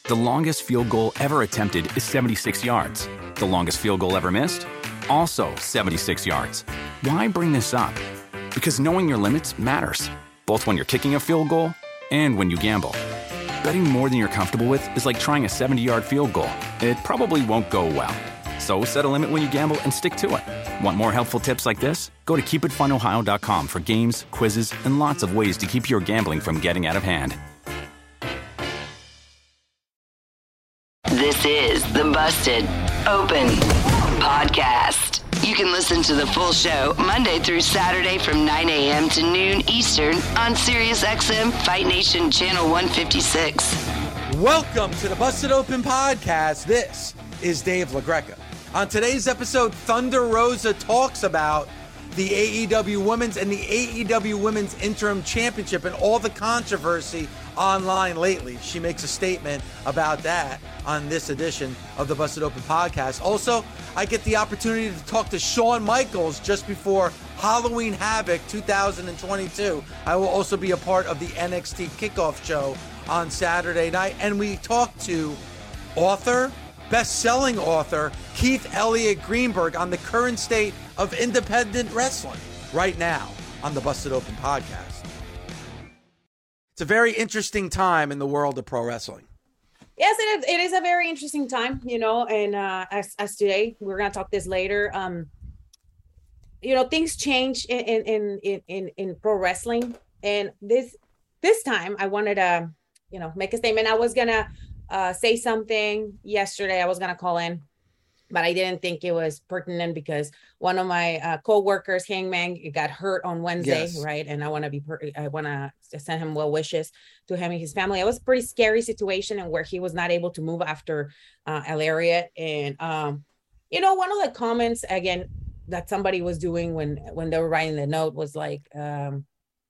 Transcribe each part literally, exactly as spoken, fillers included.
The longest field goal ever attempted is seventy-six yards. The longest field goal ever missed? Also seventy-six yards. Why bring this up? Because knowing your limits matters, both when you're kicking a field goal and when you gamble. Betting more than you're comfortable with is like trying a seventy-yard field goal. It probably won't go well. So set a limit when you gamble and stick to it. Want more helpful tips like this? Go to keep it fun ohio dot com for games, quizzes, and lots of ways to keep your gambling from getting out of hand. This is the Busted Open Podcast. You can listen to the full show Monday through Saturday from nine a.m. to noon Eastern on SiriusXM Fight Nation Channel one fifty-six. Welcome to the Busted Open Podcast. This is Dave LaGreca. On today's episode, Thunder Rosa talks about the A E W Women's and the A E W Women's Interim Championship and all the controversy online lately. She makes a statement about that on this edition of the Busted Open Podcast. Also, I get the opportunity to talk to Shawn Michaels just before Halloween Havoc two thousand twenty-two. I will also be a part of the N X T kickoff show on Saturday night. And we talk to author, best-selling author, Keith Elliott Greenberg on the current state of independent wrestling right now on the Busted Open Podcast. It's a very interesting time in the world of pro wrestling. Yes, it is. It is a very interesting time, you know, and uh, as, as today, we're going to talk this later. Um, you know, things change in, in, in, in, in pro wrestling. And this, this time I wanted to, you know, make a statement. I was going to uh, say something yesterday. I was going to call in, but I didn't think it was pertinent because one of my uh, co-workers, Hangman, got hurt on Wednesday, yes. Right? And I want to be, per- I want to send him well wishes to him and his family. It was a pretty scary situation and where he was not able to move after uh, a lariat. And, um, you know, one of the comments, again, that somebody was doing when, when they were writing the note was like, um,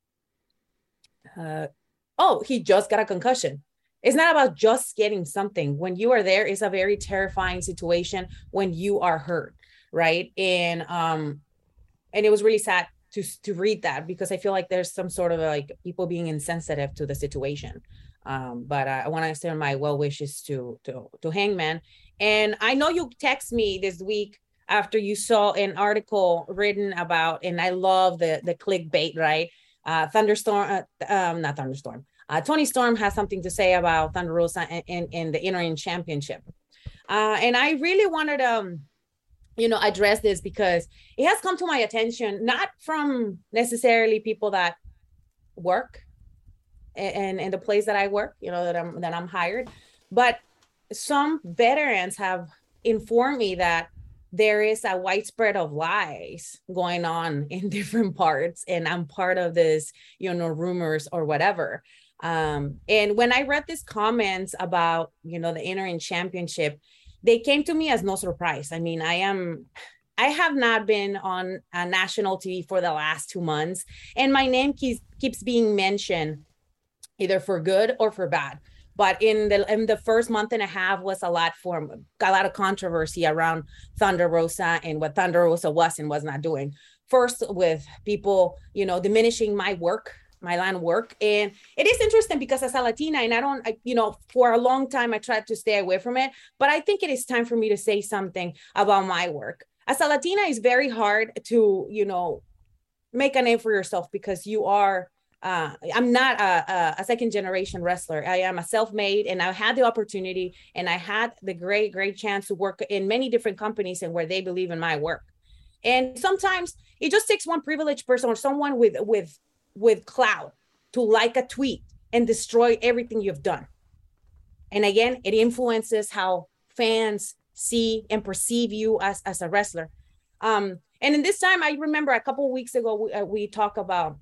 uh, oh, he just got a concussion. It's not about just getting something. When you are there, it's a very terrifying situation when you are hurt, right? And um, and it was really sad to to read that because I feel like there's some sort of like people being insensitive to the situation. Um, but uh, I want to extend my well wishes to to to Hangman. And I know you text me this week after you saw an article written about, and I love the the clickbait, right? Uh, Thunderstorm, uh, um, not Thunderstorm. Uh, Tony Storm has something to say about Thunder Rosa and, and, and the interim championship. Uh, and I really wanted to, um, you know, address this because it has come to my attention, not from necessarily people that work and in the place that I work, you know, that I'm, that I'm hired, but some veterans have informed me that there is a widespread of lies going on in different parts. And I'm part of this, you know, rumors or whatever. Um, and when I read these comments about, you know, the interim championship, they came to me as no surprise. I mean, I am, I have not been on a national T V for the last two months, and my name keeps keeps being mentioned either for good or for bad. But in the in the first month and a half was a lot for a lot of controversy around Thunder Rosa and what Thunder Rosa was and was not doing. First, with people, you know, diminishing my work. my line of work. And it is interesting because as a Latina, and I don't, I, you know, for a long time, I tried to stay away from it, but I think it is time for me to say something about my work. As a Latina, it's very hard to, you know, make a name for yourself because you are, uh, I'm not a, a second generation wrestler. I am a self-made, and I had the opportunity and I had the great, great chance to work in many different companies and where they believe in my work. And sometimes it just takes one privileged person or someone with, with, with clout to like a tweet and destroy everything you've done. And again, it influences how fans see and perceive you as, as a wrestler. Um, and in this time, I remember a couple of weeks ago, we, uh, we talked about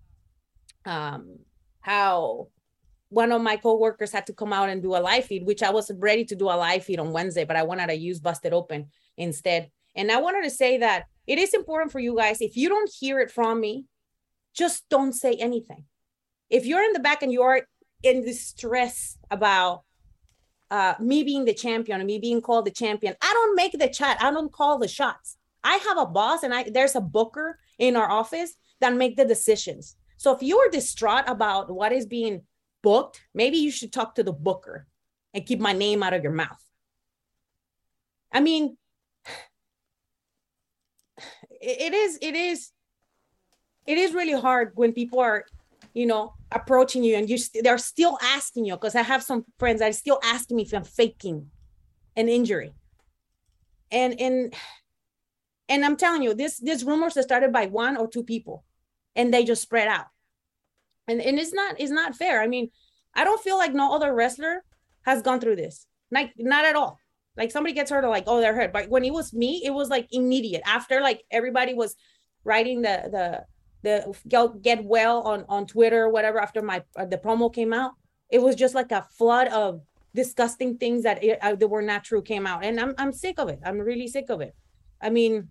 um, how one of my coworkers had to come out and do a live feed, which I was ready to do a live feed on Wednesday, but I wanted to use Busted Open instead. And I wanted to say that it is important for you guys, if you don't hear it from me, just don't say anything. If you're in the back and you're in distress about uh, me being the champion and me being called the champion, I don't make the chat. I don't call the shots. I have a boss and I there's a booker in our office that make the decisions. So if you are distraught about what is being booked, maybe you should talk to the booker. and keep my name out of your mouth. I mean, it, it is, it is, it is really hard when people are, you know, approaching you and you st- they're still asking you, because I have some friends that are still asking me if I'm faking an injury. And, and, and I'm telling you, this, this rumors are started by one or two people and they just spread out. And, and it's not, it's not fair. I mean, I don't feel like no other wrestler has gone through this. Like, not at all. Like somebody gets hurt, or like, oh, they're hurt. But when it was me, it was like immediate. After like everybody was writing the, the, the get well on, on Twitter or whatever, after my, uh, the promo came out, it was just like a flood of disgusting things that, it, uh, that were not true came out. And I'm, I'm sick of it. I'm really sick of it. I mean,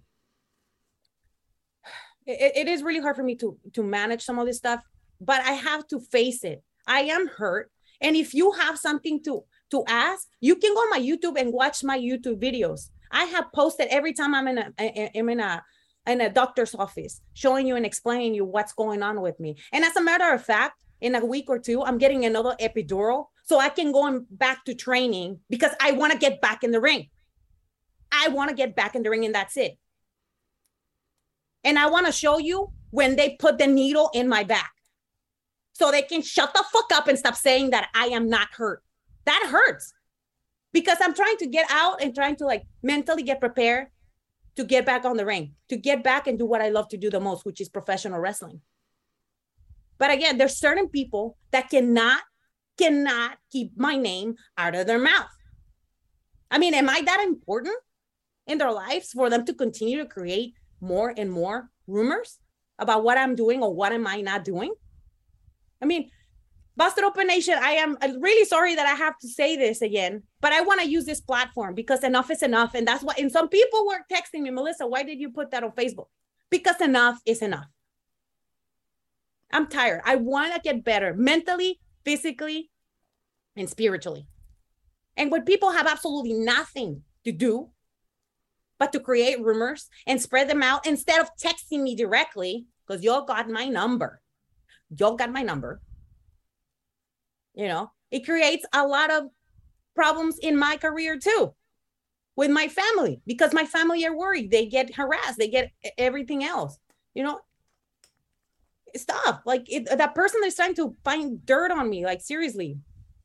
it, it is really hard for me to, to manage some of this stuff, but I have to face it. I am hurt. And if you have something to, to ask, you can go on my YouTube and watch my YouTube videos. I have posted every time I'm in a, I'm in a, in a doctor's office, showing you and explaining you what's going on with me. And as a matter of fact, in a week or two, I'm getting another epidural so I can go back to training, because I want to get back in the ring. I want to get back in the ring, and that's it. And I want to show you when they put the needle in my back, so they can shut the fuck up and stop saying that I am not hurt. That hurts, because I'm trying to get out and trying to like mentally get prepared to get back on the ring, to get back and do what I love to do the most, which is professional wrestling. But again, there's certain people that cannot, cannot keep my name out of their mouth. I mean, am I that important in their lives for them to continue to create more and more rumors about what I'm doing or what am I not doing? I mean, Busted Open Nation, I am really sorry that I have to say this again, but I want to use this platform because enough is enough. And that's what, and some people were texting me, Melissa, why did you put that on Facebook? Because enough is enough. I'm tired. I want to get better mentally, physically, and spiritually. And when people have absolutely nothing to do but to create rumors and spread them out instead of texting me directly, because y'all got my number. Y'all got my number. You know, it creates a lot of problems in my career too, with my family, because my family are worried. They get harassed. They get everything else. You know, stop. Like it, that person is trying to find dirt on me. Like, seriously.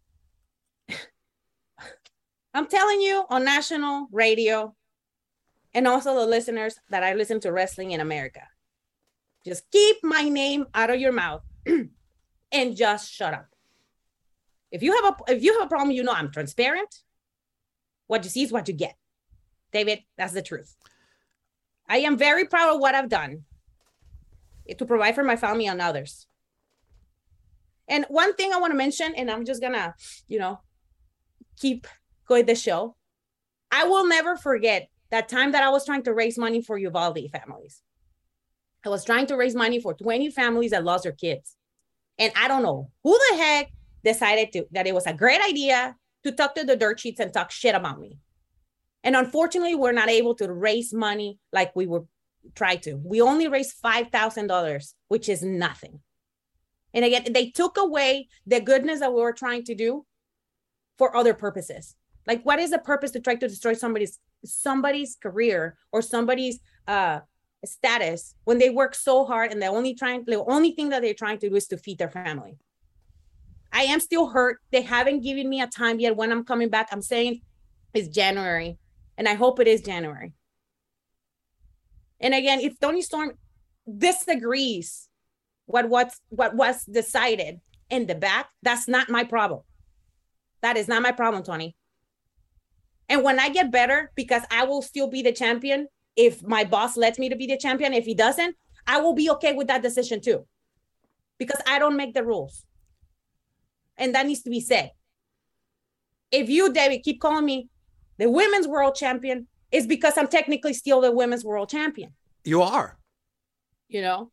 I'm telling you on national radio, and also the listeners that I listen to Wrestling in America, just keep my name out of your mouth and just shut up. If you have a if you have a problem, you know I'm transparent. What you see is what you get. David, that's the truth. I am very proud of what I've done to provide for my family and others. And one thing I want to mention, and I'm just gonna, you know, keep going the show. I will never forget that time that I was trying to raise money for Uvalde families. I was trying to raise money for twenty families that lost their kids. And I don't know who the heck decided to, that it was a great idea to talk to the dirt sheets and talk shit about me. And unfortunately, we're not able to raise money like we were try to. We only raised five thousand dollars, which is nothing. And again, they took away the goodness that we were trying to do for other purposes. Like, what is the purpose to try to destroy somebody's somebody's career or somebody's uh, status when they work so hard and the only trying the only thing that they're trying to do is to feed their family? I am still hurt. They haven't given me a time yet when I'm coming back. I'm saying it's January, and I hope it is January. And again, if Toni Storm disagrees what what's what was decided in the back, that's not my problem. That is not my problem, Toni. And when I get better, because I will still be the champion if my boss lets me to be the champion. If he doesn't, I will be okay with that decision too, because I don't make the rules. And that needs to be said. If you, David, keep calling me the women's world champion, it's because I'm technically still the women's world champion. You are. You know?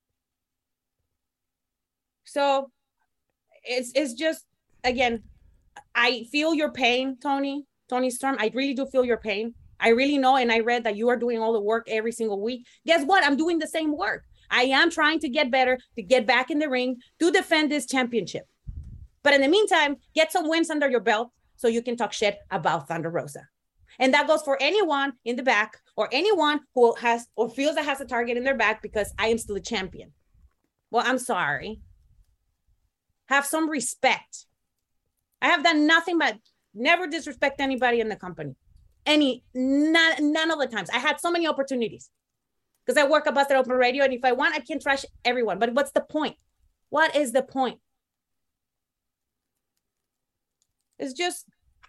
So it's it's just, again, I feel your pain, Toni, Toni Storm. I really do feel your pain. I really know, and I read that you are doing all the work every single week. Guess what? I'm doing the same work. I am trying to get better, to get back in the ring, to defend this championship. But in the meantime, get some wins under your belt so you can talk shit about Thunder Rosa. And that goes for anyone in the back or anyone who has or feels that has a target in their back because I am still a champion. Well, I'm sorry. Have some respect. I have done nothing but never disrespect anybody in the company. Any, none, none of the times. I had so many opportunities because I work at Busted Open Radio, and if I want, I can trash everyone. But what's the point? What is the point? It's just.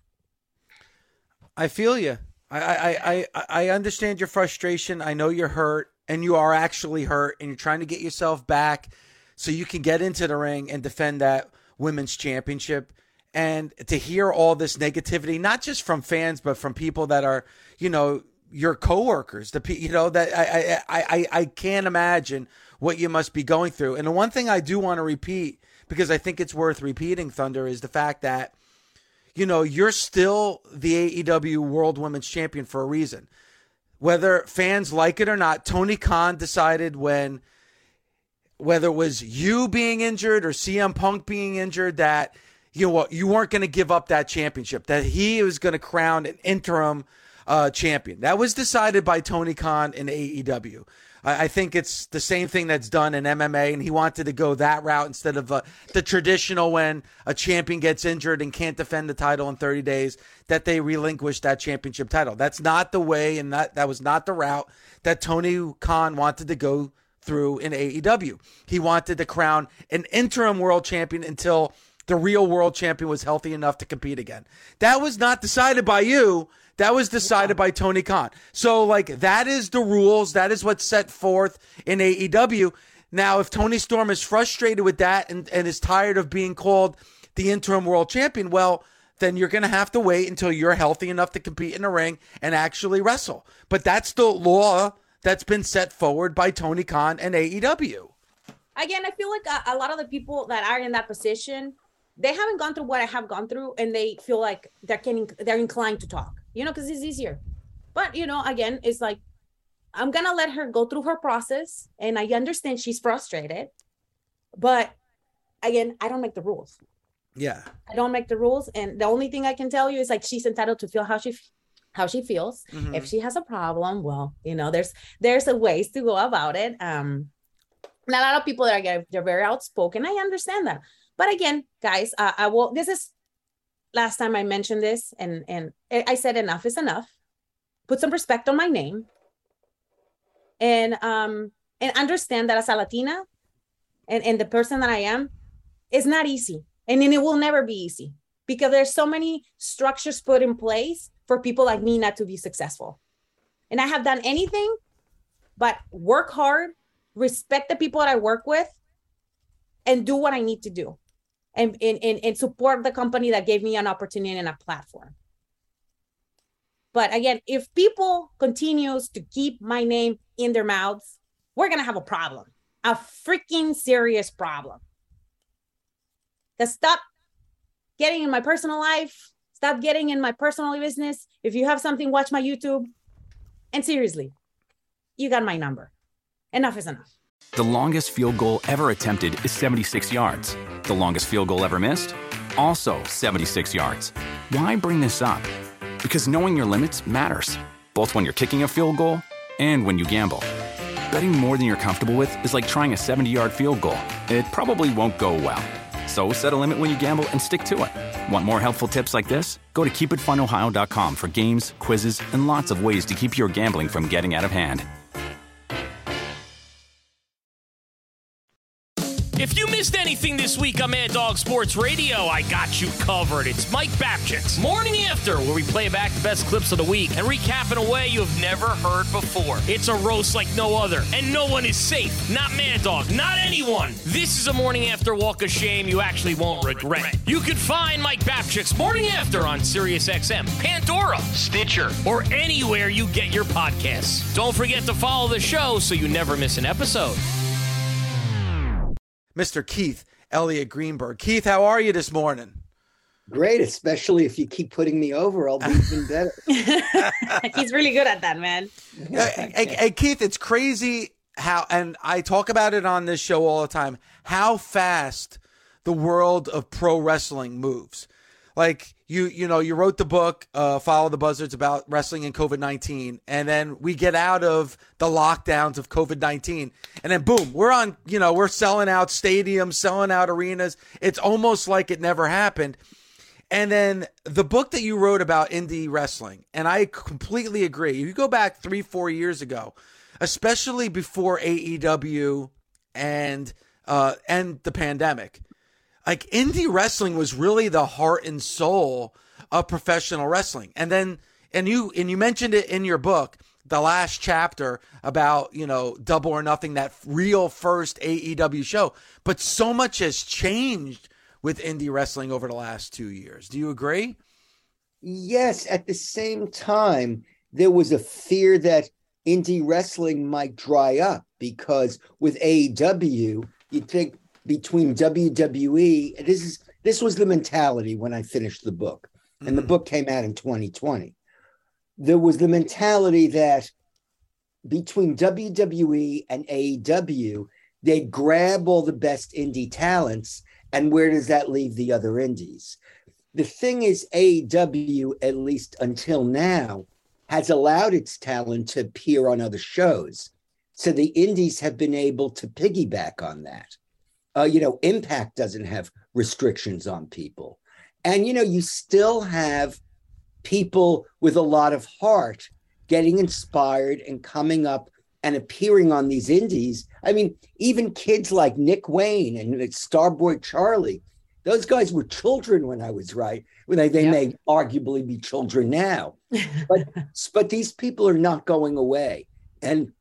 I feel you. I, I, I, I understand your frustration. I know you're hurt, and you are actually hurt, and you're trying to get yourself back so you can get into the ring and defend that women's championship. And to hear all this negativity, not just from fans, but from people that are, you know, your coworkers, the pe- you know, that I, I, I, I can't imagine what you must be going through. And the one thing I do want to repeat, because I think it's worth repeating, Thunder, is the fact that, you know, you're still the A E W World Women's Champion for a reason. Whether fans like it or not, Tony Khan decided when, whether it was you being injured or C M Punk being injured, that, you know what, you weren't going to give up that championship, that he was going to crown an interim uh, champion. That was decided by Tony Khan in A E W. I, I think it's the same thing that's done in M M A, and he wanted to go that route instead of uh, the traditional when a champion gets injured and can't defend the title in thirty days, that they relinquish that championship title. That's not the way, and that, that was not the route that Tony Khan wanted to go through in A E W. He wanted to crown an interim world champion until the real world champion was healthy enough to compete again. That was not decided by you. That was decided by Tony Khan. So, like, that is the rules. That is what's set forth in A E W. Now, if Tony Storm is frustrated with that and, and is tired of being called the interim world champion, well, then you're going to have to wait until you're healthy enough to compete in the ring and actually wrestle. But that's the law that's been set forward by Tony Khan and A E W. Again, I feel like a, a lot of the people that are in that position, they haven't gone through what I have gone through, and they feel like they're getting, they're inclined to talk, you know, because it's easier. But, you know, again, it's like, I'm going to let her go through her process, and I understand she's frustrated. But, again, I don't make the rules. Yeah. I don't make the rules, and the only thing I can tell you is, like, she's entitled to feel how she how she feels. Mm-hmm. If she has a problem, well, you know, there's there's a ways to go about it. Um, and a lot of people that are they're very outspoken. I understand that. But again, guys, uh, I will. This is last time I mentioned this, and and I said enough is enough. Put some respect on my name, and um and understand that as a Latina, and and the person that I am, it's not easy, and then it will never be easy because there's so many structures put in place for people like me not to be successful. And I have done anything but work hard, respect the people that I work with, and do what I need to do. And, and, and, and support the company that gave me an opportunity and a platform. But again, if people continues to keep my name in their mouths, we're going to have a problem, a freaking serious problem. To stop getting in my personal life, stop getting in my personal business. If you have something, watch my YouTube. And seriously, you got my number. Enough is enough. The longest field goal ever attempted is seventy-six yards. The longest field goal ever missed? Also seventy-six yards. Why bring this up? Because knowing your limits matters, both when you're kicking a field goal and when you gamble. Betting more than you're comfortable with is like trying a seventy-yard field goal. It probably won't go well. So set a limit when you gamble and stick to it. Want more helpful tips like this? Go to keep it fun ohio dot com for games, quizzes, and lots of ways to keep your gambling from getting out of hand. If you missed anything this week on Mad Dog Sports Radio, I got you covered. It's Mike Babchick's Morning After, where we play back the best clips of the week and recap in a way you have never heard before. It's a roast like no other, and no one is safe. Not Mad Dog, not anyone. This is a Morning After walk of shame you actually won't regret. You can find Mike Babchick's Morning After on SiriusXM, Pandora, Stitcher, or anywhere you get your podcasts. Don't forget to follow the show so you never miss an episode. Mister Keith Elliott Greenberg. Keith, how are you this morning? Great, especially if you keep putting me over, I'll be even better. He's really good at that, man. Hey, hey, hey, Keith, it's crazy how, and I talk about it on this show all the time, how fast the world of pro wrestling moves. Like, you you know you wrote the book uh Follow the Buzzards about wrestling and COVID nineteen, and then we get out of the lockdowns of COVID nineteen, and then boom, we're on, you know we're selling out stadiums, selling out arenas. It's almost like it never happened. And then the book that you wrote about indie wrestling, and I completely agree. You go back three four years ago, especially before A E W and uh and the pandemic, like indie wrestling was really the heart and soul of professional wrestling. And then, and you, and you mentioned it in your book, the last chapter about, you know, Double or Nothing, that real first A E W show. But so much has changed with indie wrestling over the last two years. Do you agree? Yes. At the same time, there was a fear that indie wrestling might dry up because with A E W, you'd think, between W W E, this is this was the mentality when I finished the book, and mm-hmm. the book came out in twenty twenty. There was the mentality that between W W E and A E W, they'd grab all the best indie talents, and where does that leave the other indies? The thing is, A E W, at least until now, has allowed its talent to appear on other shows. So the indies have been able to piggyback on that. Uh, you know, Impact doesn't have restrictions on people. And, you know, you still have people with a lot of heart getting inspired and coming up and appearing on these indies. I mean, even kids like Nick Wayne and Starboy Charlie, those guys were children when I was right. When they, they yep. may arguably be children now. But, but these people are not going away. And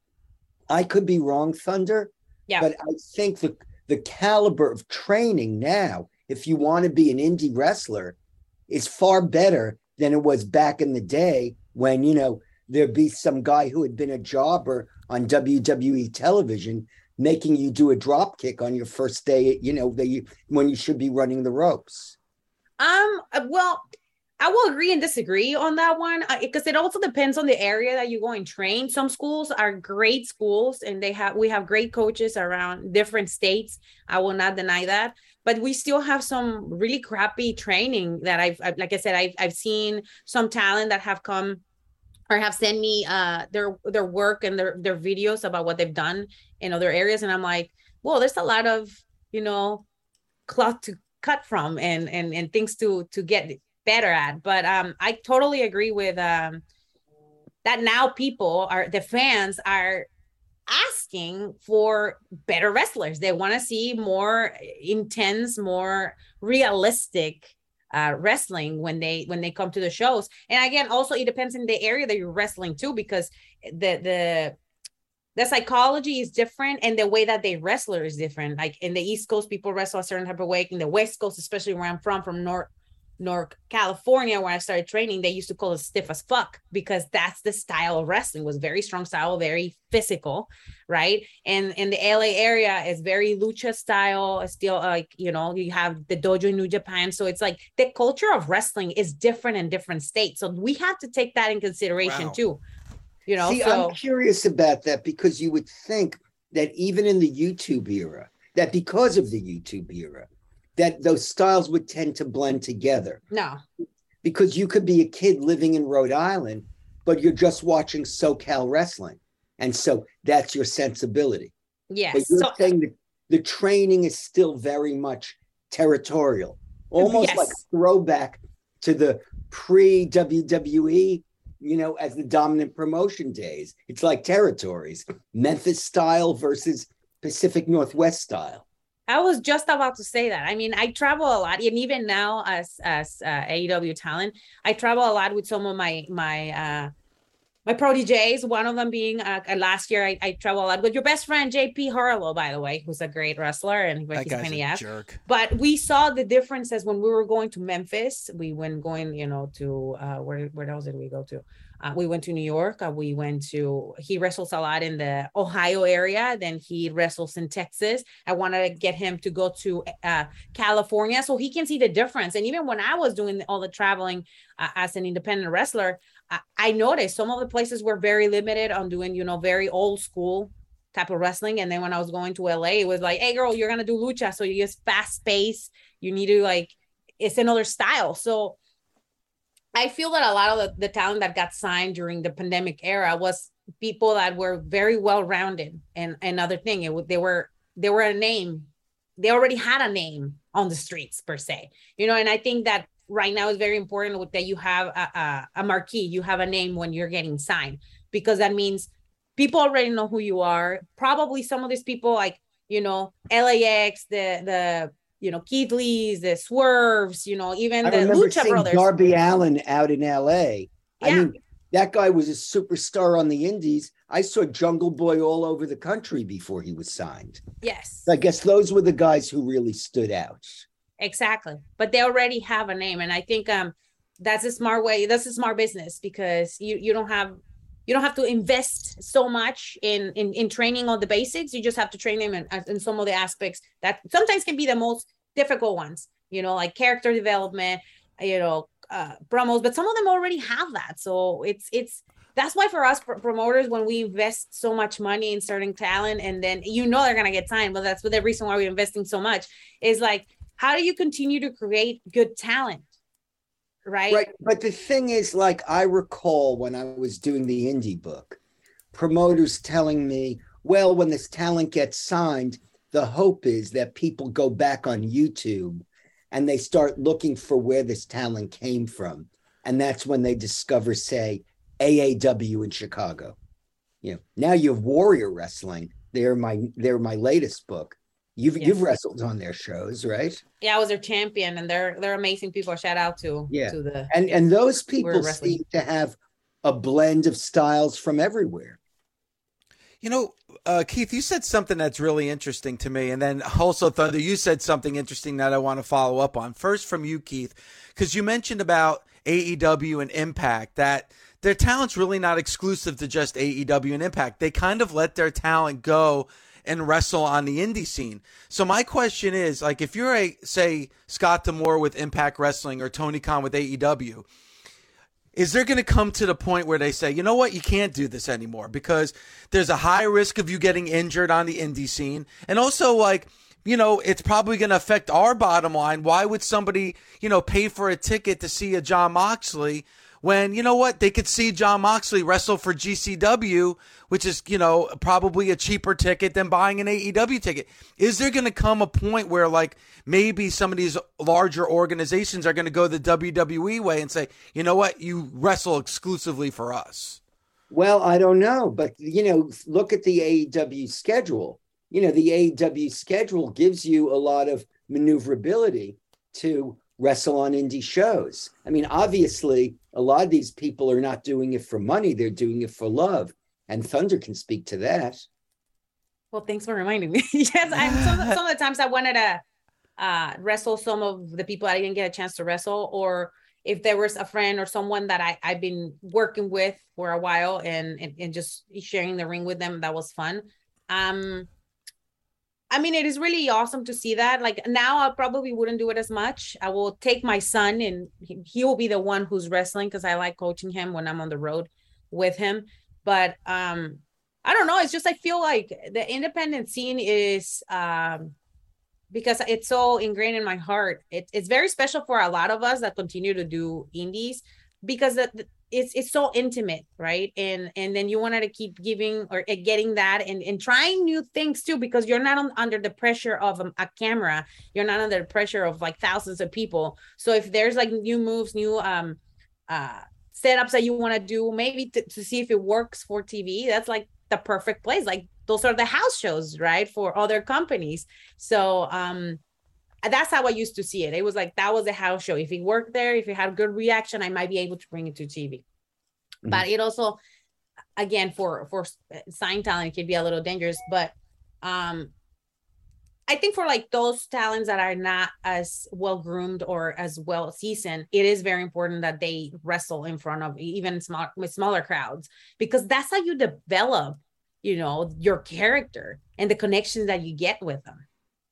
I could be wrong, Thunder, yeah. but I think the The caliber of training now, if you want to be an indie wrestler, is far better than it was back in the day when, you know, there'd be some guy who had been a jobber on W W E television making you do a drop kick on your first day, you know, that you, when you should be running the ropes. Um, well, I will agree and disagree on that one because uh, it also depends on the area that you go and train. Some schools are great schools and they have we have great coaches around different states. I will not deny that, but we still have some really crappy training that I've, I've like I said, I've I've seen some talent that have come or have sent me uh their their work and their their videos about what they've done in other areas, and I'm like, well, there's a lot of, you know, cloth to cut from and and and things to to get better at. But um I totally agree with um that now people are the fans are asking for better wrestlers. They want to see more intense, more realistic uh wrestling when they when they come to the shows. And again, also it depends on the area that you're wrestling too, because the the the psychology is different and the way that they wrestle is different. Like in the East Coast, people wrestle a certain type of way. In the West Coast, especially where I'm from, from North North California, where I started training, they used to call it stiff as fuck because that's the style of wrestling, was very strong style, very physical, right? And in the L A area is very lucha style, still like, you know, you have the dojo in New Japan. So it's like the culture of wrestling is different in different states. So we have to take that in consideration wow. too. You know, See, so- I'm curious about that because you would think that even in the YouTube era, that because of the YouTube era, that those styles would tend to blend together. No. Because you could be a kid living in Rhode Island, but you're just watching SoCal wrestling. And so that's your sensibility. Yes. But you're so- saying that the training is still very much territorial, almost yes. like a throwback to the pre-W W E, you know, as the dominant promotion days. It's like territories, Memphis style versus Pacific Northwest style. I was just about to say that. I mean, I travel a lot, and even now as as uh, A E W talent, I travel a lot with some of my my uh, my proteges. One of them being uh, last year, I, I travel a lot with your best friend J P Harlow, by the way, who's a great wrestler and that he's a penny ass. Jerk. But we saw the differences when we were going to Memphis. We went going, you know, to uh, where where else did we go to? Uh, we went to New York. Uh, we went to, he wrestles a lot in the Ohio area. Then he wrestles in Texas. I want to get him to go to uh, California so he can see the difference. And even when I was doing all the traveling uh, as an independent wrestler, I, I noticed some of the places were very limited on doing, you know, very old school type of wrestling. And then when I was going to L A, it was like, hey, girl, you're going to do lucha. So you just fast pace. You need to like, it's another style. So I feel that a lot of the, the talent that got signed during the pandemic era was people that were very well rounded. And another thing, it they were they were a name. They already had a name on the streets per se, you know. And I think that right now is very important that you have a, a, a marquee, you have a name when you're getting signed, because that means people already know who you are. Probably some of these people, like, you know, L A X, the the you know, Keith Lee's, the Swerves, you know, even I the remember Lucha seeing Brothers. Darby Allin out in L A. Yeah. I mean, that guy was a superstar on the indies. I saw Jungle Boy all over the country before he was signed. Yes. I guess those were the guys who really stood out. Exactly. But they already have a name. And I think um that's a smart way. That's a smart business, because you, you don't have you don't have to invest so much in, in, in training on the basics. You just have to train them in, in some of the aspects that sometimes can be the most difficult ones, you know, like character development, you know, uh, promos, but some of them already have that. So it's, it's, that's why for us pr- promoters, when we invest so much money in certain talent, and then, you know, they're going to get signed, but that's the reason why we're investing so much, is like, how do you continue to create good talent? Right. Right. But the thing is, like, I recall when I was doing the indie book, promoters telling me, well, when this talent gets signed, the hope is that people go back on YouTube and they start looking for where this talent came from. And that's when they discover, say, A A W in Chicago. You know, now you have Warrior Wrestling. They're my they're my latest book. You've Yes. you've wrestled on their shows, right? Yeah, I was their champion, and they're they're amazing people. Shout out to Yeah. to the And and those Warrior people Wrestling. seem to have a blend of styles from everywhere. You know, uh, Keith, you said something that's really interesting to me. And then also, Thunder, you said something interesting that I want to follow up on. First from you, Keith, because you mentioned about A E W and Impact, that their talent's really not exclusive to just A E W and Impact. They kind of let their talent go and wrestle on the indie scene. So my question is, like, if you're a, say, Scott D'Amore with Impact Wrestling or Tony Khan with A E W, is there going to come to the point where they say, you know what, you can't do this anymore because there's a high risk of you getting injured on the indie scene? And also, like, you know, it's probably going to affect our bottom line. Why would somebody, you know, pay for a ticket to see a Jon Moxley when, you know what, they could see Jon Moxley wrestle for G C W, which is, you know, probably a cheaper ticket than buying an A E W ticket? Is there going to come a point where, like, maybe some of these larger organizations are going to go the W W E way and say, you know what, you wrestle exclusively for us? Well, I don't know, but, you know, look at the A E W schedule. You know, the A E W schedule gives you a lot of maneuverability to wrestle on indie shows. I mean, obviously, a lot of these people are not doing it for money. They're doing it for love. And Thunder can speak to that. Well, thanks for reminding me. Yes, I, some, some of the times I wanted to uh, wrestle some of the people I didn't get a chance to wrestle, or if there was a friend or someone that I, I've been working with for a while and, and, and just sharing the ring with them, that was fun. Um, I mean, it is really awesome to see that. Like, now I probably wouldn't do it as much. I will take my son and he, he will be the one who's wrestling, because I like coaching him when I'm on the road with him. But um, I don't know. It's just, I feel like the independent scene is, um, because it's so ingrained in my heart. It, it's very special for a lot of us that continue to do indies, because the, it's it's so intimate, right? And and then you wanted to keep giving or uh, getting that and, and trying new things too, because you're not on, under the pressure of a, a camera. You're not under the pressure of like thousands of people. So if there's like new moves, new um uh setups that you want to do, maybe to, to see if it works for T V, that's like the perfect place. Like, those are the house shows, right, for other companies. So um that's how I used to see it. It was like, that was a house show. If it worked there, if it had a good reaction, I might be able to bring it to T V. Mm-hmm. But it also, again, for for signed talent, it can be a little dangerous. But um, I think for like those talents that are not as well groomed or as well seasoned, it is very important that they wrestle in front of even small with smaller crowds, because that's how you develop, you know, your character and the connections that you get with them.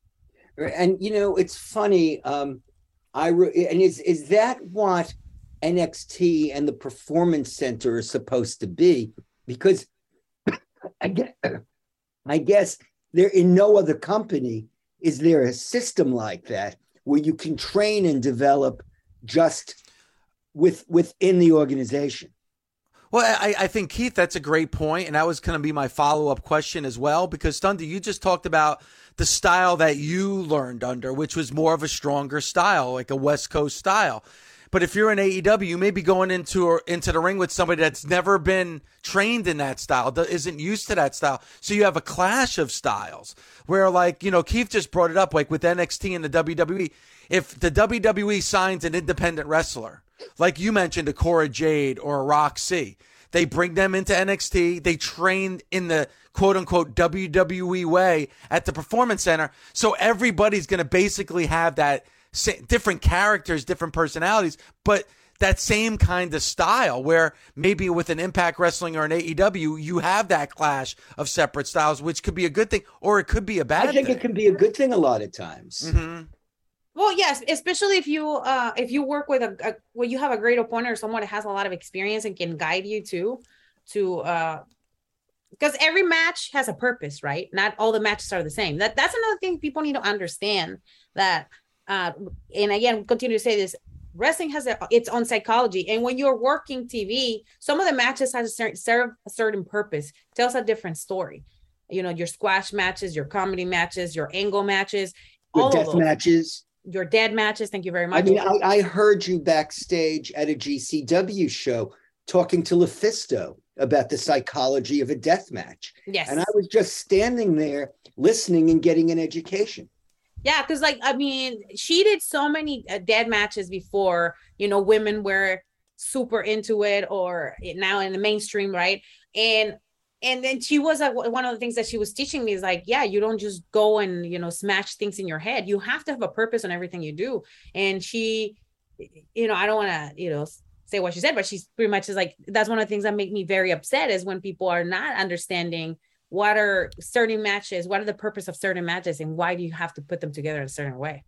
And, you know, it's funny. Um, I re- and is is that what N X T and the Performance Center are supposed to be? Because I guess, I guess there in no other company is there a system like that where you can train and develop just with within the organization. Well, I, I think, Keith, that's a great point, and that was going to be my follow-up question as well, because, Thunder, you just talked about the style that you learned under, which was more of a stronger style, like a West Coast style. But if you're in A E W, you may be going into into the ring with somebody that's never been trained in that style, that isn't used to that style. So you have a clash of styles where, like, you know, Keith just brought it up, like with N X T and the W W E. If the W W E signs an independent wrestler, like you mentioned, a Cora Jade or a Roxy, they bring them into N X T. They train in the quote-unquote W W E way at the Performance Center. So everybody's going to basically have that different characters, different personalities, but that same kind of style where maybe with an Impact Wrestling or an A E W, you have that clash of separate styles, which could be a good thing or it could be a bad thing. I think thing. It can be a good thing a lot of times. Mm-hmm. Well, yes, especially if you uh, if you work with a, a well, you have a great opponent or someone that has a lot of experience and can guide you to to uh, because every match has a purpose, right? Not all the matches are the same. That that's another thing people need to understand. That uh, and again, continue to say this: wrestling has a, its own psychology, and when you're working T V, some of the matches have a certain, serve a certain purpose, tells a different story. You know, your squash matches, your comedy matches, your angle matches, Your all death of those. matches. Your dead matches. Thank you very much. I mean, I, I heard you backstage at a G C W show talking to LuFisto about the psychology of a death match. Yes. And I was just standing there listening and getting an education. Yeah, because like, I mean, she did so many uh, dead matches before, you know, women were super into it or now in the mainstream, right? And And then she was like, one of the things that she was teaching me is like, yeah, you don't just go and, you know, smash things in your head. You have to have a purpose on everything you do. And she, you know, I don't want to, you know, say what she said, but she's pretty much is like, that's one of the things that make me very upset is when people are not understanding what are certain matches, what are the purpose of certain matches, and why do you have to put them together in a certain way?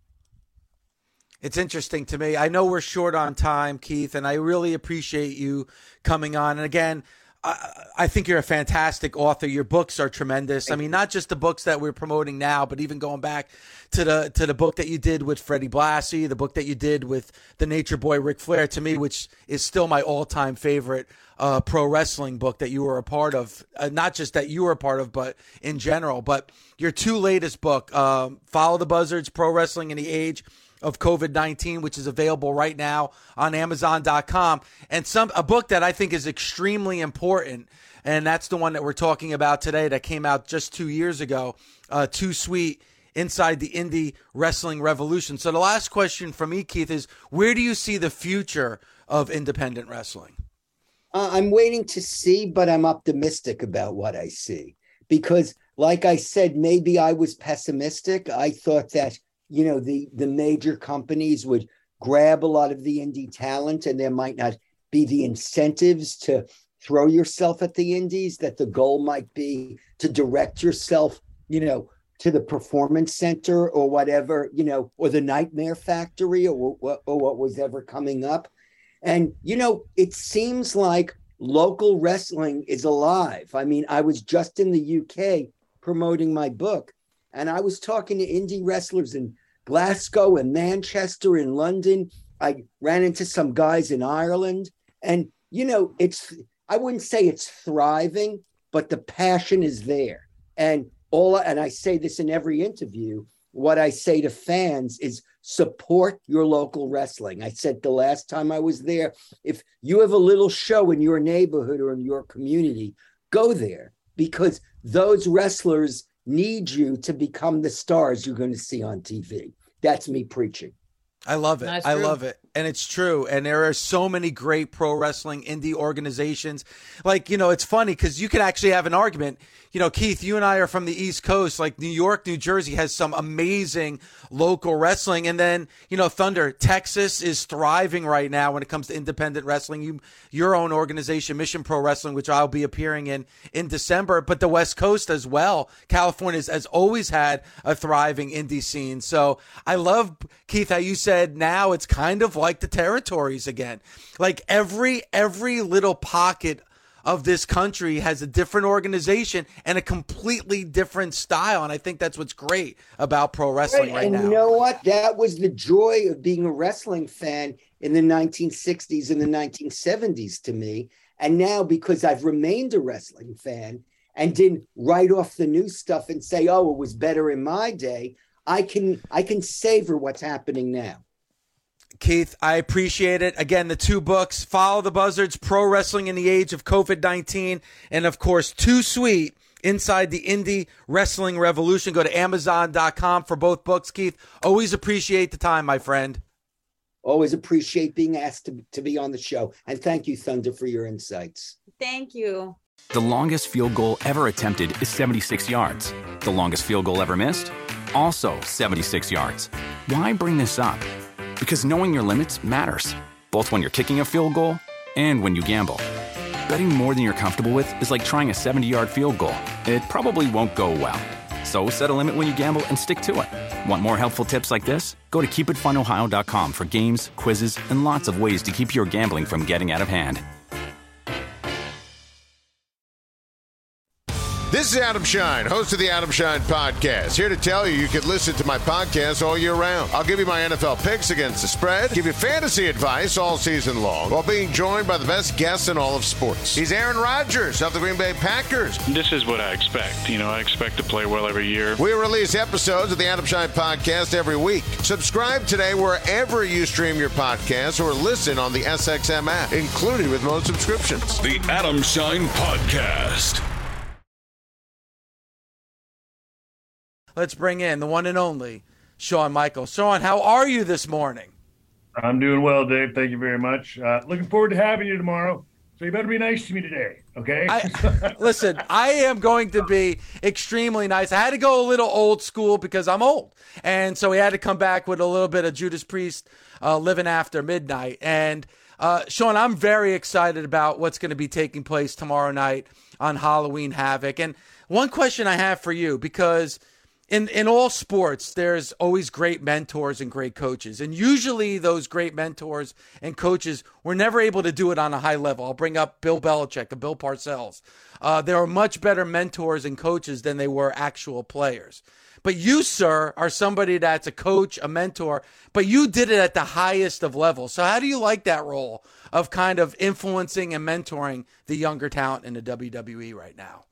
It's interesting to me. I know we're short on time, Keith, and I really appreciate you coming on. And again, I, I think you're a fantastic author. Your books are tremendous. I mean, not just the books that we're promoting now, but even going back to the to the book that you did with Freddie Blassie, the book that you did with the Nature Boy Ric Flair, to me, which is still my all-time favorite uh, pro wrestling book that you were a part of. Uh, not just that you were a part of, but in general. But your two latest book, um, Follow the Buzzards, Pro Wrestling in the Age of COVID nineteen, which is available right now on Amazon dot com, and some a book that I think is extremely important, and that's the one that we're talking about today that came out just two years ago, uh, Too Sweet, Inside the Indie Wrestling Revolution. So the last question from me, Keith, is where do you see the future of independent wrestling? Uh, I'm waiting to see, but I'm optimistic about what I see because, like I said, maybe I was pessimistic. I thought that you know, the, the major companies would grab a lot of the indie talent and there might not be the incentives to throw yourself at the indies, that the goal might be to direct yourself, you know, to the Performance Center or whatever, you know, or the Nightmare Factory or, or, or what was ever coming up. And, you know, it seems like local wrestling is alive. I mean, I was just in the U K promoting my book and I was talking to indie wrestlers in Glasgow and Manchester and London. I ran into some guys in Ireland. And, you know, it's, I wouldn't say it's thriving, but the passion is there. And all, and I say this in every interview, what I say to fans is support your local wrestling. I said the last time I was there, if you have a little show in your neighborhood or in your community, go there because those wrestlers need you to become the stars you're going to see on T V. That's me preaching. I love it. That's I true. love it. And it's true. And there are so many great pro wrestling indie organizations. Like, you know, it's funny because you can actually have an argument. You know, Keith, you and I are from the East Coast. Like New York, New Jersey has some amazing local wrestling. And then, you know, Thunder, Texas is thriving right now when it comes to independent wrestling. You, your own organization, Mission Pro Wrestling, which I'll be appearing in in December, but the West Coast as well. California has, has always had a thriving indie scene. So I love, Keith, how you said now it's kind of like the territories again. Like every every little pocket of this country has a different organization and a completely different style. And I think that's what's great about pro wrestling right, right and now. And you know what? That was the joy of being a wrestling fan, in the nineteen sixties and the nineteen seventies to me. And now, because I've remained a wrestling fan and didn't write off the new stuff and say, oh, it was better in my day, I can I can savor what's happening now. Keith, I appreciate it. Again, the two books, Follow the Buzzards, Pro Wrestling in the Age of COVID nineteen, and of course, Too Sweet, Inside the Indie Wrestling Revolution. Go to amazon dot com for both books, Keith. Always appreciate the time, my friend. Always appreciate being asked to, to be on the show. And thank you, Thunder, for your insights. Thank you. The longest field goal ever attempted is seventy-six yards. The longest field goal ever missed? Also seventy-six yards. Why bring this up? Because knowing your limits matters, both when you're kicking a field goal and when you gamble. Betting more than you're comfortable with is like trying a seventy-yard field goal. It probably won't go well. So set a limit when you gamble and stick to it. Want more helpful tips like this? Go to keep it fun ohio dot com for games, quizzes, and lots of ways to keep your gambling from getting out of hand. This is Adam Shine, host of the Adam Shine Podcast. Here to tell you you can listen to my podcast all year round. I'll give you my N F L picks against the spread, give you fantasy advice all season long, while being joined by the best guests in all of sports. He's Aaron Rodgers of the Green Bay Packers. This is what I expect. You know, I expect to play well every year. We release episodes of the Adam Shine Podcast every week. Subscribe today wherever you stream your podcasts or listen on the S X M app, included with most subscriptions. The Adam Shine Podcast. Let's bring in the one and only Shawn Michaels. Shawn, how are you this morning? I'm doing well, Dave. Thank you very much. Uh, looking forward to having you tomorrow. So you better be nice to me today, okay? I, listen, I am going to be extremely nice. I had to go a little old school because I'm old. And so we had to come back with a little bit of Judas Priest, uh, Living After Midnight. And uh, Shawn, I'm very excited about what's going to be taking place tomorrow night on Halloween Havoc. And one question I have for you, because In in all sports, there's always great mentors and great coaches. And usually those great mentors and coaches were never able to do it on a high level. I'll bring up Bill Belichick and Bill Parcells. Uh, they were much better mentors and coaches than they were actual players. But you, sir, are somebody that's a coach, a mentor, but you did it at the highest of levels. So how do you like that role of kind of influencing and mentoring the younger talent in the W W E right now?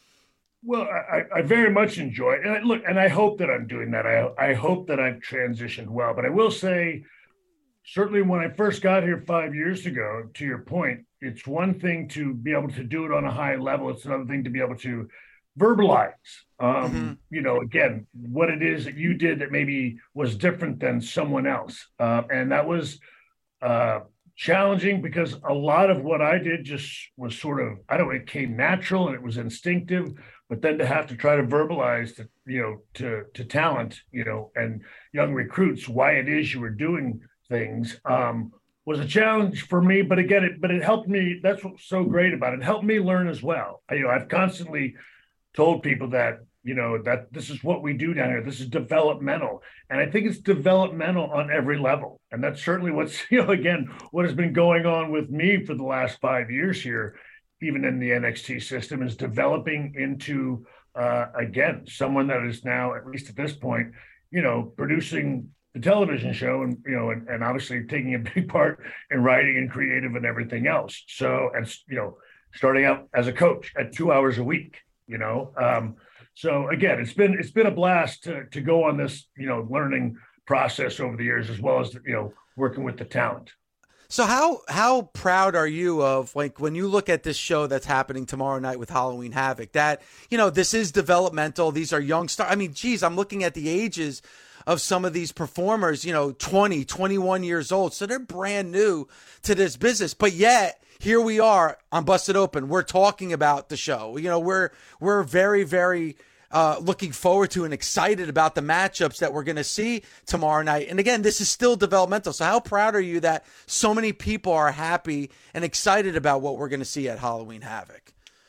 Well, I, I very much enjoy it. And I, look, and I hope that I'm doing that. I, I hope that I've transitioned well. But I will say, certainly when I first got here five years ago, to your point, it's one thing to be able to do it on a high level. It's another thing to be able to verbalize, um, mm-hmm. you know, again, what it is that you did that maybe was different than someone else. Uh, and that was uh, challenging because a lot of what I did just was sort of, I don't know, it came natural and it was instinctive. But then to have to try to verbalize, to, you know, to to talent, you know, and young recruits why it is you were doing things um, was a challenge for me. But again, it but it helped me. That's what's so great about it. It helped me learn as well. I, you know, I've constantly told people that, you know, that this is what we do down here. This is developmental, and I think it's developmental on every level. And that's certainly what's, you know, again, what has been going on with me for the last five years here. Even in the N X T system, is developing into, uh, again, someone that is now, at least at this point, you know, producing the television show and, you know, and, and obviously taking a big part in writing and creative and everything else. So, and, you know, starting out as a coach at two hours a week, you know. Um, so, again, it's been it's been a blast to, to go on this, you know, learning process over the years, as well as, you know, working with the talent. So how how proud are you of, like, when you look at this show that's happening tomorrow night with Halloween Havoc, that, you know, this is developmental. These are young stars. I mean, geez, I'm looking at the ages of some of these performers, you know, twenty, twenty-one years old. So they're brand new to this business. But yet here we are on Busted Open. We're talking about the show. You know, we're we're very, very Uh, looking forward to and excited about the matchups that we're going to see tomorrow night. And again, this is still developmental. So how proud are you that so many people are happy and excited about what we're going to see at Halloween Havoc?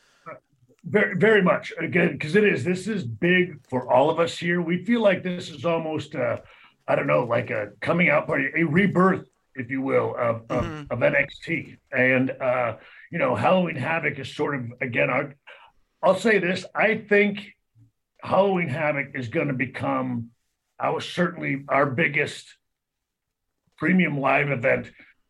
Very, very much. Again, because it is, this is big for all of us here. We feel like this is almost, uh, I don't know, like a coming out party, a rebirth, if you will, of, mm-hmm. of, of N X T. And, uh, you know, Halloween Havoc is sort of, again, our, I'll say this, I think Halloween Havoc is going to become our certainly our biggest premium live event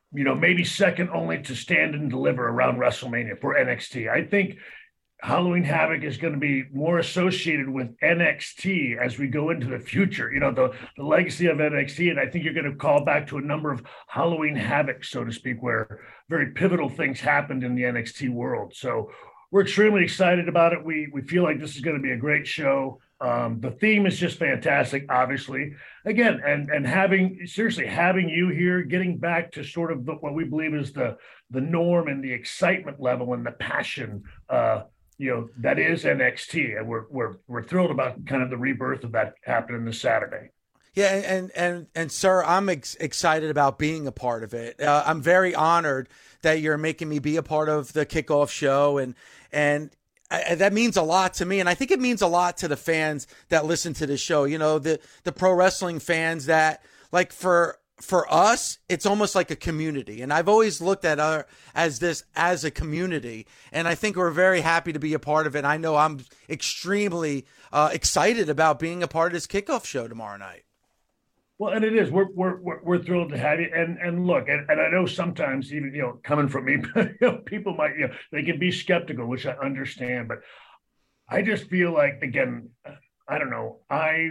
you know, maybe second only to Stand and Deliver around WrestleMania for N X T. I think Halloween Havoc is going to be more associated with N X T as we go into the future, you know, the, the legacy of N X T. And I think you're going to call back to a number of Halloween Havoc, so to speak, where very pivotal things happened in the N X T world. So we're extremely excited about it. We, we feel like this is going to be a great show. Um, the theme is just fantastic, obviously. Again, and and having, seriously, having you here, getting back to sort of the, what we believe is the, the norm and the excitement level and the passion, uh, you know, that is N X T, and we're we're we're thrilled about kind of the rebirth of that happening this Saturday. Yeah, and and and sir, I'm ex- excited about being a part of it. Uh, I'm very honored that you're making me be a part of the kickoff show, and and I, that means a lot to me, and I think it means a lot to the fans that listen to this show. You know, the the pro wrestling fans that, like, for. For us, it's almost like a community. And I've always looked at our as this as a community. And I think we're very happy to be a part of it. I know I'm extremely uh, excited about being a part of this kickoff show tomorrow night. Well, and it is. We're we're we're, we're thrilled to have you. And and look, and, and I know sometimes even, you know, coming from me, you know, people might, you know, they can be skeptical, which I understand. But I just feel like, again, I don't know, I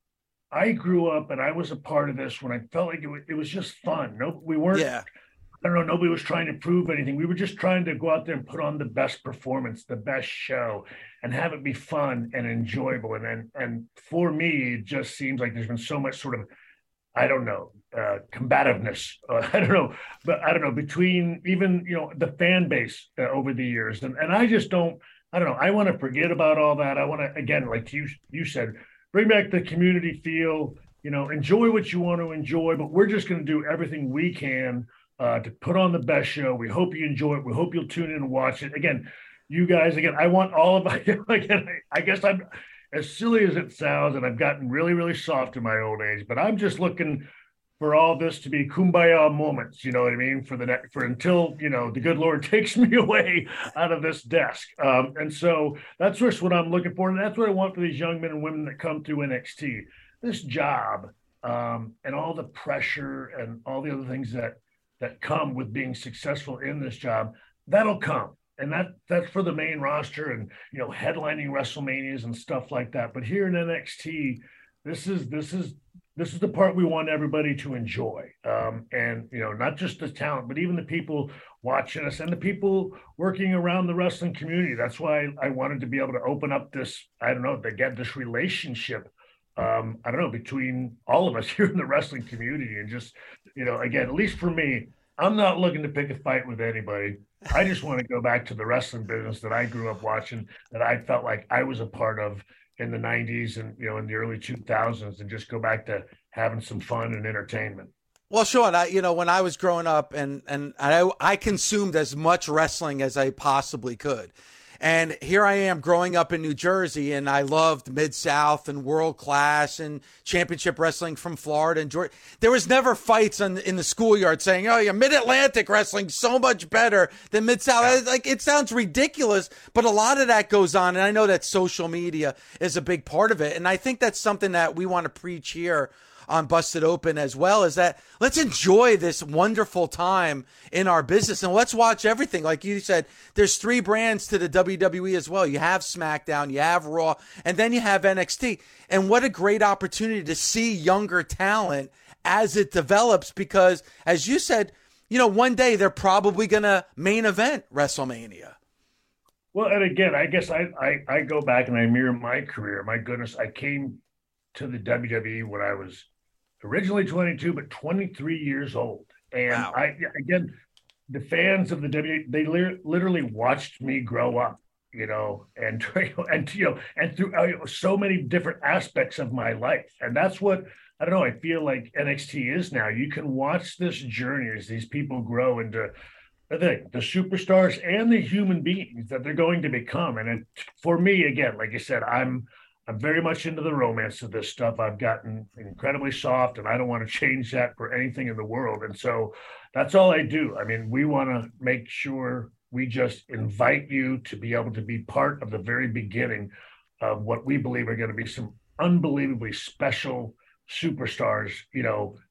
I grew up and I was a part of this when I felt like it was, it was just fun. No, we weren't, yeah. I don't know, nobody was trying to prove anything. We were just trying to go out there and put on the best performance, the best show, and have it be fun and enjoyable. And and, and for me, it just seems like there's been so much sort of, I don't know, uh, combativeness. Uh, I don't know, but I don't know, between even, you know, the fan base uh, over the years. And, and I just don't, I don't know, I want to forget about all that. I want to, again, like you you said, bring back the community feel, you know, enjoy what you want to enjoy, but we're just going to do everything we can uh, to put on the best show. We hope you enjoy it. We hope you'll tune in and watch it. Again, you guys, again, I want all of, again, I guess I'm, as silly as it sounds, and I've gotten really, really soft in my old age, but I'm just looking for all this to be kumbaya moments, you know what I mean? For the next, for until, you know, the good Lord takes me away out of this desk. Um, and so that's just what I'm looking for. And that's what I want for these young men and women that come through N X T. This job um, and all the pressure and all the other things that, that come with being successful in this job, that'll come. And that that's for the main roster and, you know, headlining WrestleManias and stuff like that. But here in N X T, this is, this is, This is the part we want everybody to enjoy. Um, and, you know, not just the talent, but even the people watching us and the people working around the wrestling community. That's why I wanted to be able to open up this, I don't know, to get this relationship, um, I don't know, between all of us here in the wrestling community. And just, you know, again, at least for me, I'm not looking to pick a fight with anybody. I just want to go back to the wrestling business that I grew up watching, that I felt like I was a part of in the nineties and, you know, in the early two thousands, and just go back to having some fun and entertainment. Well, Sean, I, you know, when I was growing up and, and I, I consumed as much wrestling as I possibly could. And here I am growing up in New Jersey, and I loved Mid-South and World Class and Championship Wrestling from Florida and Georgia. There was never fights on, in the schoolyard saying, oh, yeah, Mid-Atlantic Wrestling so much better than Mid-South. Yeah. Like, it sounds ridiculous, but a lot of that goes on. And I know that social media is a big part of it. And I think that's something that we want to preach here on Busted Open as well, is that let's enjoy this wonderful time in our business and let's watch everything. Like you said, there's three brands to the W W E as well. You have SmackDown, you have Raw, and then you have N X T. And what a great opportunity to see younger talent as it develops, because as you said, you know, one day they're probably going to main event WrestleMania. Well, and again, I guess I, I, I go back and I mirror my career. My goodness, I came to the W W E when I was originally twenty-two, but twenty-three years old. And wow. I, again, the fans of the W W E, they li- literally watched me grow up, you know, and, and, you know, and through uh, so many different aspects of my life. And that's what, I don't know, I feel like N X T is now. You can watch this journey as these people grow into the thing, the superstars and the human beings that they're going to become. And it, for me, again, like I said, I'm, I'm very much into the romance of this stuff. I've gotten incredibly soft, and I don't want to change that for anything in the world. And so that's all I do. I mean, we want to make sure we just invite you to be able to be part of the very beginning of what we believe are going to be some unbelievably special superstars, you know,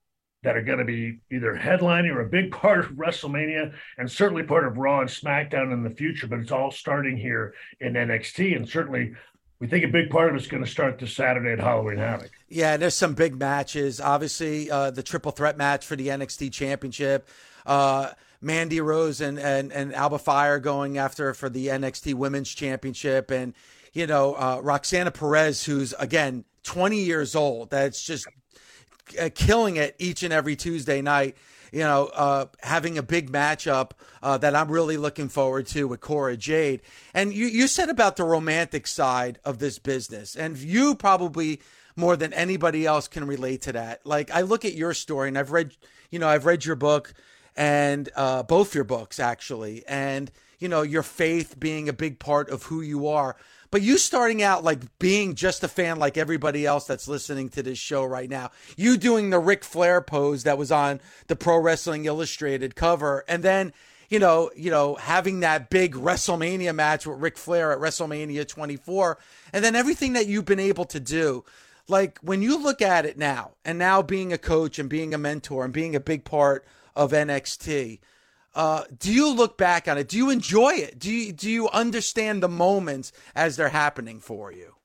that are going to be either headlining or a big part of WrestleMania and certainly part of Raw and SmackDown in the future, but it's all starting here in N X T. And certainly we think a big part of it's going to start this Saturday at Halloween Havoc. Yeah, there's some big matches. Obviously, uh, the triple threat match for the N X T Championship. Uh, Mandy Rose and, and, and Alba Fire going after for the N X T Women's Championship. And, you know, uh, Roxana Perez, who's, again, twenty years old. That's just uh, killing it each and every Tuesday night. You know, uh, having a big matchup uh, that I'm really looking forward to with Cora Jade. And you, you said about the romantic side of this business, and you probably more than anybody else can relate to that. Like, I look at your story, and I've read, you know, I've read your book and uh, both your books, actually. And, you know, your faith being a big part of who you are. But you starting out like being just a fan like everybody else that's listening to this show right now. You doing the Ric Flair pose that was on the Pro Wrestling Illustrated cover. And then, you know, you know, having that big WrestleMania match with Ric Flair at WrestleMania twenty-four. And then everything that you've been able to do. Like, when you look at it now, and now being a coach and being a mentor and being a big part of N X T, Uh, do you look back on it? Do you enjoy it? Do you, do you understand the moments as they're happening for you?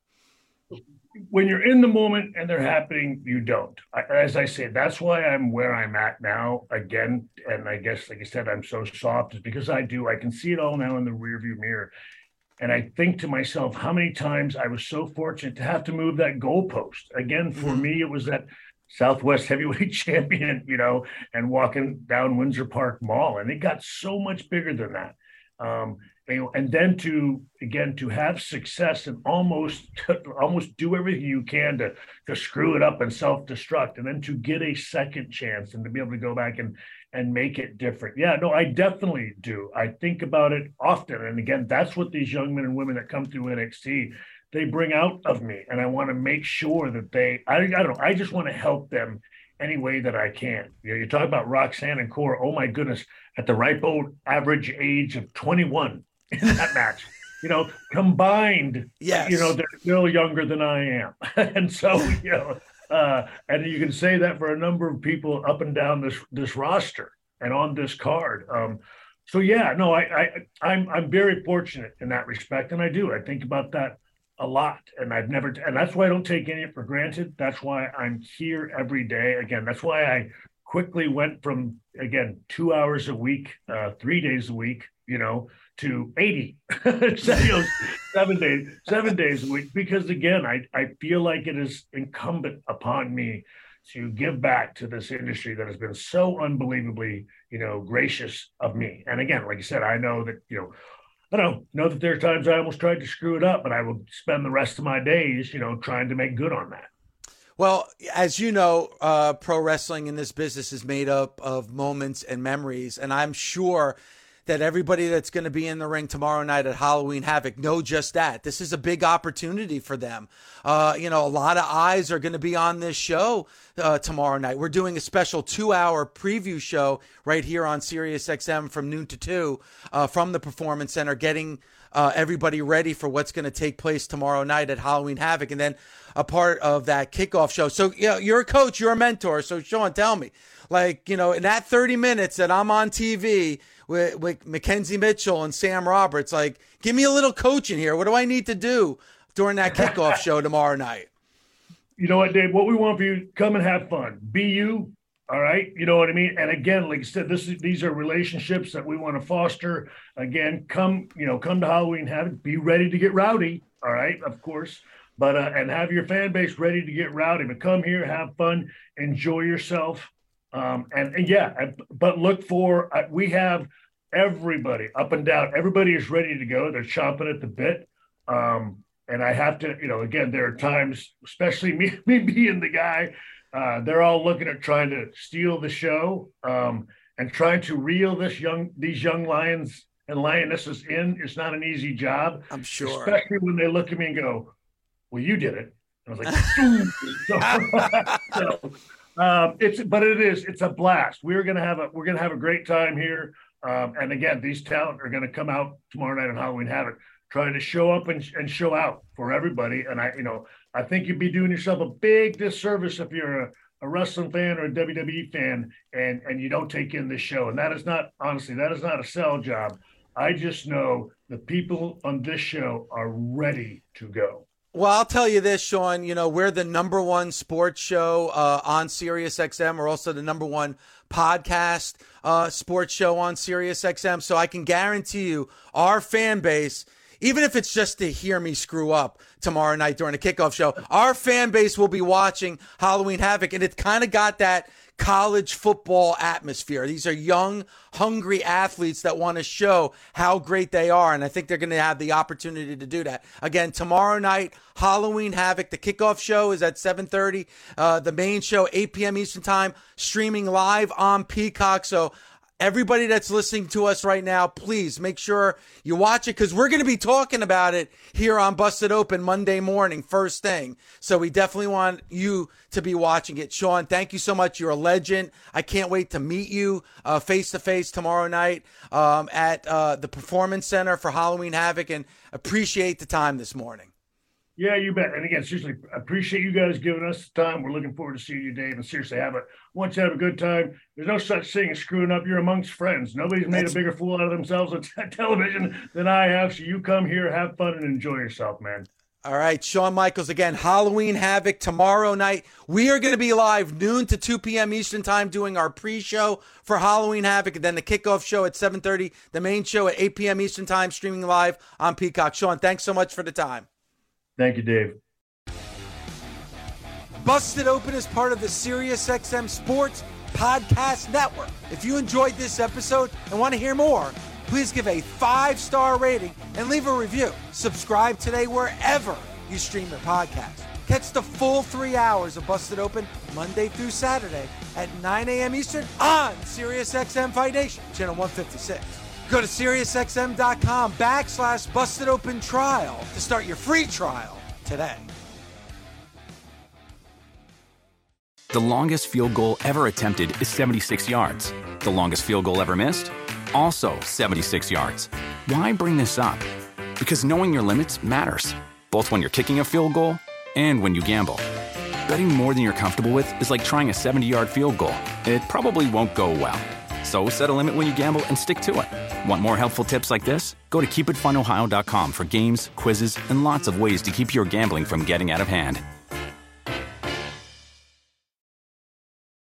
When you're in the moment and they're happening, you don't. I, as I say, that's why I'm where I'm at now again. And I guess, like I said, I'm so soft is because I do. I can see it all now in the rearview mirror. And I think to myself, how many times I was so fortunate to have to move that goalpost. Again, for mm-hmm. me, it was that Southwest heavyweight champion, you know, and walking down Windsor Park Mall. And it got so much bigger than that. Um, and, and then to, again, to have success and almost, almost do everything you can to, to screw it up and self-destruct, and then to get a second chance and to be able to go back and, and make it different. Yeah, no, I definitely do. I think about it often. And again, that's what these young men and women that come through N X T, they bring out of me. And I want to make sure that they, I, I don't know, I just want to help them any way that I can. You know, you talk about Roxanne and Cora, oh my goodness, at the ripe old average age of twenty-one in that match, you know, combined, yes. you know, they're still younger than I am. And so, you know, uh, and you can say that for a number of people up and down this, this roster and on this card. Um, so yeah, no, I, I, I'm, I'm very fortunate in that respect. And I do, I think about that a lot, and I've never, and that's why I don't take any of it for granted. That's why I'm here every day. Again, that's why I quickly went from, again, two hours a week, uh, three days a week, you know, to eighty, seven days, seven days a week, because again, I, I feel like it is incumbent upon me to give back to this industry that has been so unbelievably, you know, gracious of me. And again, like I said, I know that, you know, I don't know that there are times I almost tried to screw it up, but I will spend the rest of my days, you know, trying to make good on that. Well, as you know, uh, pro wrestling in this business is made up of moments and memories. And I'm sure that everybody that's going to be in the ring tomorrow night at Halloween Havoc know just that. This is a big opportunity for them. Uh, you know, a lot of eyes are going to be on this show uh, tomorrow night. We're doing a special two-hour preview show right here on Sirius X M from noon to two uh, from the Performance Center, getting uh, everybody ready for what's going to take place tomorrow night at Halloween Havoc, and then a part of that kickoff show. So, you know, you're a coach, you're a mentor. So, Sean, tell me, like, you know, in that thirty minutes that I'm on T V with, with Mackenzie Mitchell and Sam Roberts, like, give me a little coaching here. What do I need to do during that kickoff show tomorrow night? You know what, Dave? What we want for you, come and have fun. Be you, all right? You know what I mean? And again, like I said, this is, these are relationships that we want to foster. Again, come, you know, come to Halloween Havoc. Be ready to get rowdy, all right, of course. But, uh, and have your fan base ready to get rowdy. But come here, have fun, enjoy yourself. Um, and, and yeah, but look for, uh, we have everybody up and down. Everybody is ready to go. They're chomping at the bit. Um, and I have to, you know, again, there are times, especially me, me being the guy, uh, they're all looking at trying to steal the show um, and trying to reel this young, these young lions and lionesses in. It's not an easy job. I'm sure. Especially when they look at me and go, well, you did it. I was like, so, so Um, it's, but it is, it's a blast. We're going to have a, we're going to have a great time here. Um, and again, these talent are going to come out tomorrow night on Halloween Havoc, trying to show up and, and show out for everybody. And I, you know, I think you'd be doing yourself a big disservice if you're a, a wrestling fan or a W W E fan and, and you don't take in this show. And that is not, honestly, that is not a sell job. I just know the people on this show are ready to go. Well, I'll tell you this, Sean, you know, we're the number one sports show uh, on Sirius X M. We're also the number one podcast uh, sports show on Sirius X M. So I can guarantee you our fan base, even if it's just to hear me screw up tomorrow night during the kickoff show, our fan base will be watching Halloween Havoc. And it's kind of got that college football atmosphere. These are young, hungry athletes that want to show how great they are. And I think they're going to have the opportunity to do that. Again, tomorrow night, Halloween Havoc. The kickoff show is at seven thirty. Uh, the main show, eight p.m. Eastern Time, streaming live on Peacock. So everybody that's listening to us right now, please make sure you watch it because we're going to be talking about it here on Busted Open Monday morning, first thing. So we definitely want you to be watching it. Sean, thank you so much. You're a legend. I can't wait to meet you uh, face-to-face tomorrow night um, at uh, the Performance Center for Halloween Havoc, and appreciate the time this morning. Yeah, you bet. And again, seriously, I appreciate you guys giving us the time. We're looking forward to seeing you, Dave. And seriously, have a once you have a good time, there's no such thing as screwing up. You're amongst friends. Nobody's made That's... a bigger fool out of themselves on t- television than I have. So you come here, have fun, and enjoy yourself, man. All right, Shawn Michaels again, Halloween Havoc tomorrow night. We are going to be live noon to two p.m. Eastern Time doing our pre-show for Halloween Havoc, and then the kickoff show at seven thirty, the main show at eight p.m. Eastern Time, streaming live on Peacock. Sean, thanks so much for the time. Thank you, Dave. Busted Open is part of the SiriusXM Sports Podcast Network. If you enjoyed this episode and want to hear more, please give a five-star rating and leave a review. Subscribe today wherever you stream your podcast. Catch the full three hours of Busted Open Monday through Saturday at nine a.m. Eastern on SiriusXM Fight Nation, channel one fifty-six. Go to SiriusXM.com backslash Busted Open Trial to start your free trial today. The longest field goal ever attempted is seventy-six yards. The longest field goal ever missed? Also seventy-six yards. Why bring this up? Because knowing your limits matters, both when you're kicking a field goal and when you gamble. Betting more than you're comfortable with is like trying a seventy-yard field goal. It probably won't go well. So set a limit when you gamble and stick to it. Want more helpful tips like this? Go to keep it fun ohio dot com for games, quizzes, and lots of ways to keep your gambling from getting out of hand.